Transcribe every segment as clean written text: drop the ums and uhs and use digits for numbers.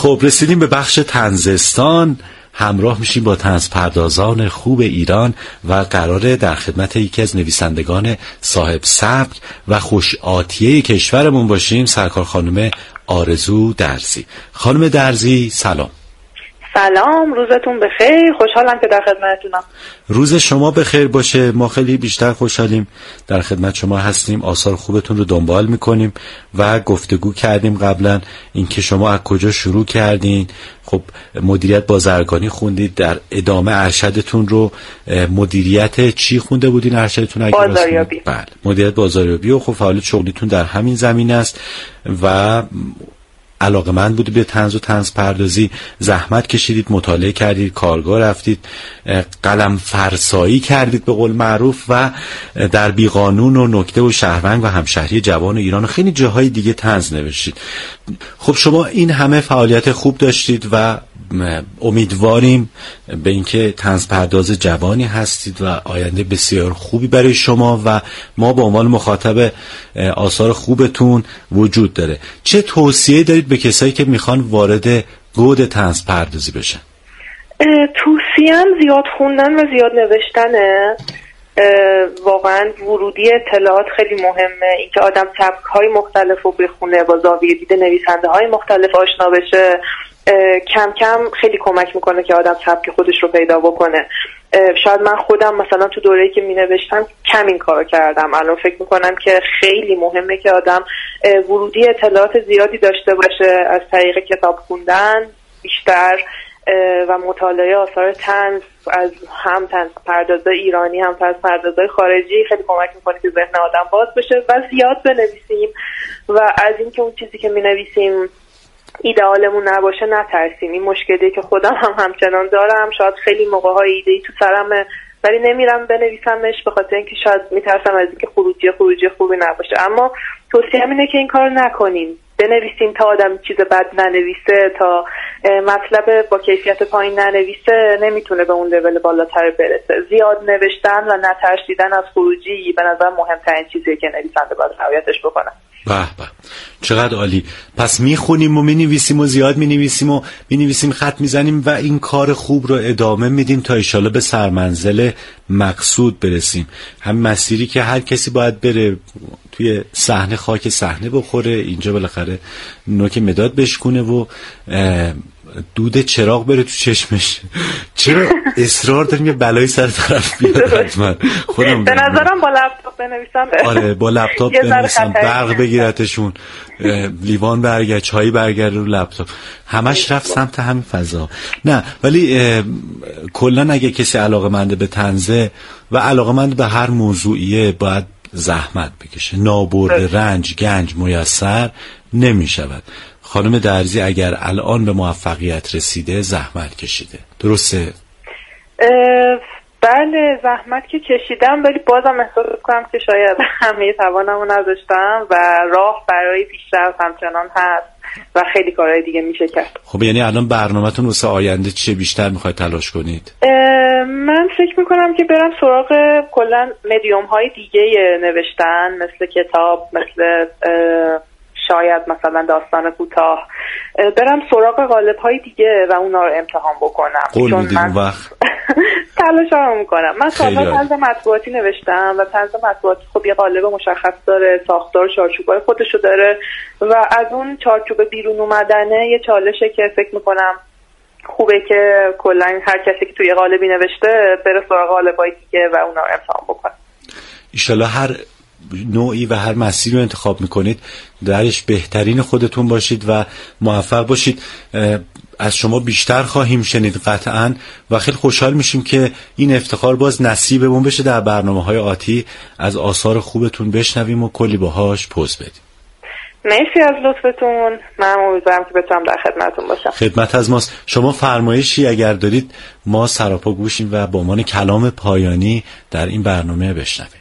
خب رسیدیم به بخش طنزستان. همراه میشیم با طنزپردازان خوب ایران و قراره در خدمت یکی از نویسندگان صاحب سبک و خوش آتیه کشورمون باشیم، سرکار خانم آرزو درزی. خانم درزی سلام. سلام، روزتون بخیر. خوشحالم که در خدمتتونم. روز شما بخیر باشه. ما خیلی بیشتر خوشحالیم در خدمت شما هستیم. آثار خوبتون رو دنبال میکنیم و گفتگو کردیم قبلا اینکه شما از کجا شروع کردین. خب مدیریت بازرگانی خوندید، در ادامه ارشدتون رو مدیریت چی خونده بودین؟ ارشدتون اگه بازاریابی. بله، مدیریت بازاریابی. و خب فعالیت شغلیتون در همین زمینه است و علاقه‌مند بودید به طنز و طنز پردازی، زحمت کشیدید، مطالعه کردید، کارگاه رفتید، قلم فرسایی کردید به قول معروف و در بیقانون و نکته و شهروند و همشهری جوان ایران و خیلی جاهای دیگه طنز نوشتید. خب شما این همه فعالیت خوب داشتید و امیدواریم به اینکه طنز پرداز جوانی هستید و آینده بسیار خوبی برای شما و ما به عنوان مخاطب آثار خوبتون وجود داره. چه توصیه دارید به کسایی که میخوان وارد گود طنز پردازی بشن؟ توصیه‌ام زیاد خوندن و زیاد نوشتنه. واقعا ورودی اطلاعات خیلی مهمه، اینکه آدم سبک‌های مختلف رو بخونه، با زاویه دید نویسنده‌های مختلف آشنا بشه، کم کم خیلی کمک میکنه که آدم سبک خودش رو پیدا بکنه. شاید من خودم مثلا تو دوره‌ای که مینوشتم کم این کارو کردم. الان فکر میکنم که خیلی مهمه که آدم ورودی اطلاعات زیادی داشته باشه از طریق کتاب خوندن بیشتر و مطالعه آثار طنز از هم طنز پردازای ایرانی هم طنز پردازای خارجی خیلی کمک میکنه که ذهن آدم باز بشه و زیاد بنویسیم و از اینکه اون چیزی که مینویسیم ایدئالمون نباشه نترسیم. این مشکلی که خودم هم همچنان دارم، شاید خیلی موقع‌های ایده‌ای تو سرمه ولی نمیرم بنویسمش به خاطر اینکه شاید میترسم از اینکه خروجی خوبی نباشه. اما توصیه‌ام اینه که این کار نکنین، بنویسین تا آدم چیز بد ننویسه، تا مطلب با کیفیت پایین ننویسه نمیتونه به اون لول بالاتر برسه. زیاد نوشتن و نترسیدن از خروجی به نظر مهمترین چیزیه که نویسنده باید رعایتش بکنه. به به، چقدر عالی. پس میخونیم و مینویسیم و زیاد مینویسیم خط میزنیم و این کار خوب رو ادامه میدیم تا ایشالا به سرمنزل مقصود برسیم. هم مسیری که هر کسی باید بره، توی صحنه خاک صحنه بخوره، اینجا بالاخره نوک مداد بشکونه و دود چراغ بره تو چشمش. چرا اصرار داریم یه بلایی سر طرف بیاد؟ حتما خودم به نظرم با لپتاپ بنویسم. آره با لپتاپ بنویسم، برق بگیرتشون، لیوان برگرد، چایی برگرد رو لپتاپ، همش رفت سمت همین فضا. نه ولی کلا اگه کسی علاقه‌مند به طنزه و علاقه‌مند به هر موضوعیه باید زحمت بکشه. نابرد رنج گنج میسر نمی شود. خانم درزی اگر الان به موفقیت رسیده زحمت کشیده، درسته؟ بله زحمت که کشیدم ولی بازم احساس کنم که شاید همه توانمو نداشتم و راه برای پیشرفت همچنان هست و خیلی کارهای دیگه میشه کرد. خب یعنی الان برنامه‌تون واسه آینده چیه؟ بیشتر میخواید تلاش کنید؟ من فکر میکنم که برم سراغ کلا مدیوم های دیگه نوشتن، مثل کتاب، مثل شاید مثلا داستان کوتاه، برم سراغ قالب های دیگه و اونا رو امتحان بکنم. قول میدید اون وقت؟ تلاشم میکنم. من سالها طنز مطبوعاتی نوشتم و طنز مطبوعاتی خب یه قالب مشخص داره، ساختار چارچوبای خودشو داره و از اون چارچوب بیرون اومدنه یه چالشه که فکر میکنم خوبه که کلا هر کسی که توی قالبی نوشته بره سراغ قالب‌های دیگه و اونا رو امتحان بکنه. ان شاءالله هر نوعی و هر مسیری رو انتخاب میکنید درش بهترین خودتون باشید و موفق باشید. از شما بیشتر خواهیم شنید قطعاً و خیلی خوشحال میشیم که این افتخار باز نصیبمون بشه در برنامه‌های آتی از آثار خوبتون بشنویم و کلی باهاش پوز بدیم. مرسی از لطفتون. من امیدوارم که بتونم در خدمتتون باشم. خدمت از ماست. شما فرمایشی اگر دارید ما سراپا گوشیم و به عنوان کلام پایانی در این برنامه بشنویم.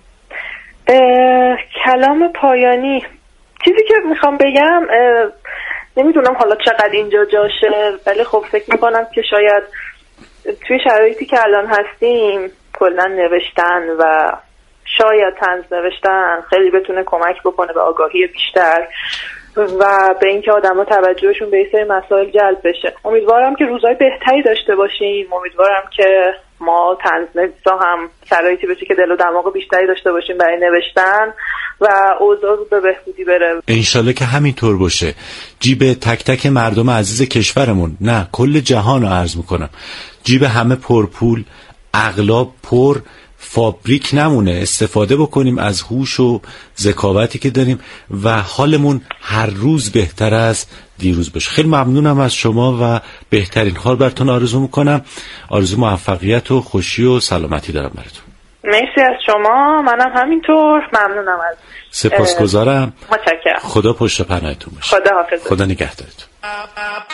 کلام پایانی، چیزی که میخوام بگم نمیدونم حالا چقدر اینجا جاشه ولی خب فکر میکنم که شاید توی شرایطی که الان هستیم کلا نوشتن و شاید طنز نوشتن خیلی بتونه کمک بکنه به آگاهی بیشتر و به اینکه آدما توجهشون به این سری مسائل جلب بشه. امیدوارم که روزهای بهتری داشته باشیم، امیدوارم که ما طنزنویسا هم شرایطی بشه که دل و دماغ بیشتری داشته باشیم برای نوشتن و اوضاع رو به بهبودی بره. انشالله که همینطور باشه. جیب تک تک مردم عزیز کشورمون، نه کل جهان رو عرض میکنم، جیب همه پرپول، اغلب پر، فابریک نمونه. استفاده بکنیم از هوش و ذکاوتی که داریم و حالمون هر روز بهتر از دیروز بشه. خیلی ممنونم از شما و بهترین حال براتون آرزو میکنم. آرزو موفقیت و خوشی و سلامتی دارم براتون. مرسی از شما، منم همینطور ممنونم از سپاسگزارم. متشکرم. خدا پشت پناهتون باشه. خدا حافظ. خدا نگهدارتون.